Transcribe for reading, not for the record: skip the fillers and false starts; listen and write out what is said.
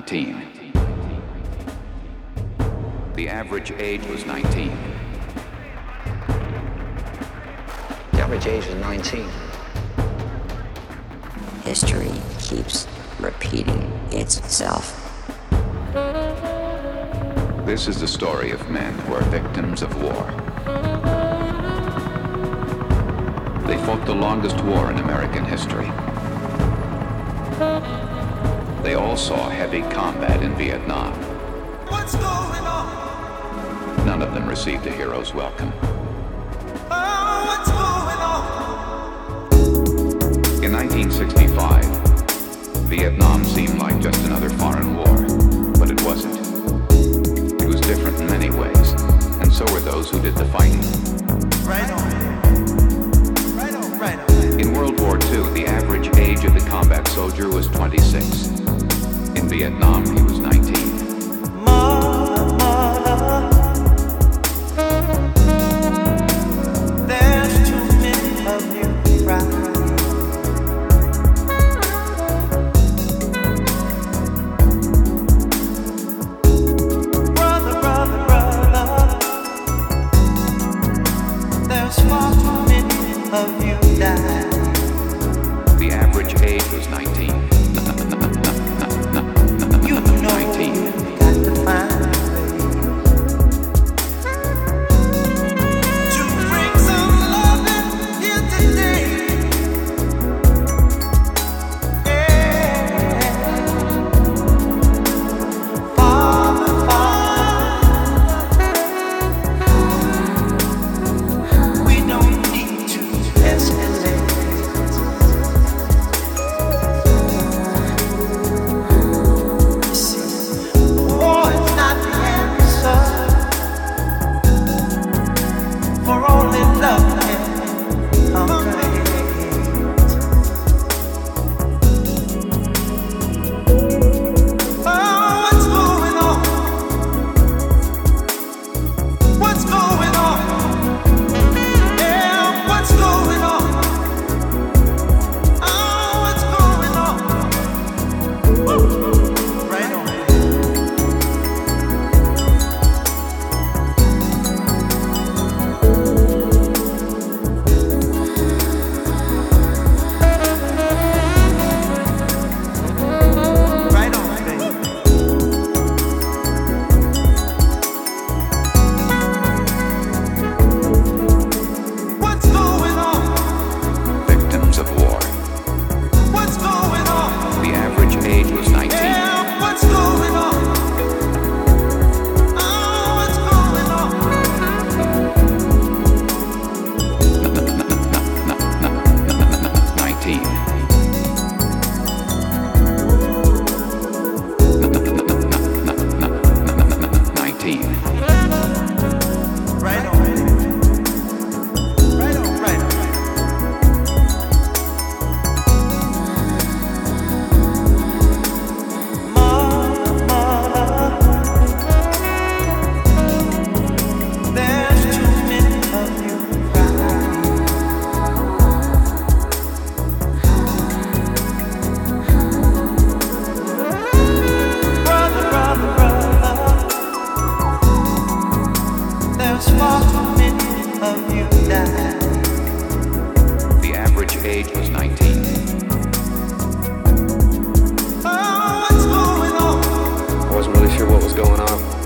19. The average age was 19. The average age was 19. History keeps repeating itself. This is the story of men who are victims of war. They fought the longest war in American history. They all saw heavy combat in Vietnam. What's going on? None of them received a hero's welcome. Oh, what's going on? In 1965, Vietnam seemed like just another foreign war, but it wasn't. It was different in many ways, and so were those who did the fighting. Right on. Right on, right on. In World War II, the average age of the combat soldier was 26. In Vietnam, he was 19. Mother, there's too many of you crying. Brother, there's far too many of you dying. The average age was 19. You know 19. you got to find a way to bring some loving here today. Yeah. Father, we don't need to escalate. War is not the answer, for only love can conquer hate. Oh, what's going on? What's going on? Yeah, what's going on? Oh, what's going on? Woo. Right on. Right on, baby. What's going on? Victims of war. What's going on? The average age was 19. Yeah, what's going on? Oh, what's going on? 19. 19. Right on. Right on, right on. Mother, there's too many of you crying. Brother, there's far too many of you dying. The average age was 19. Oh, what's going on? I wasn't really sure what was going on.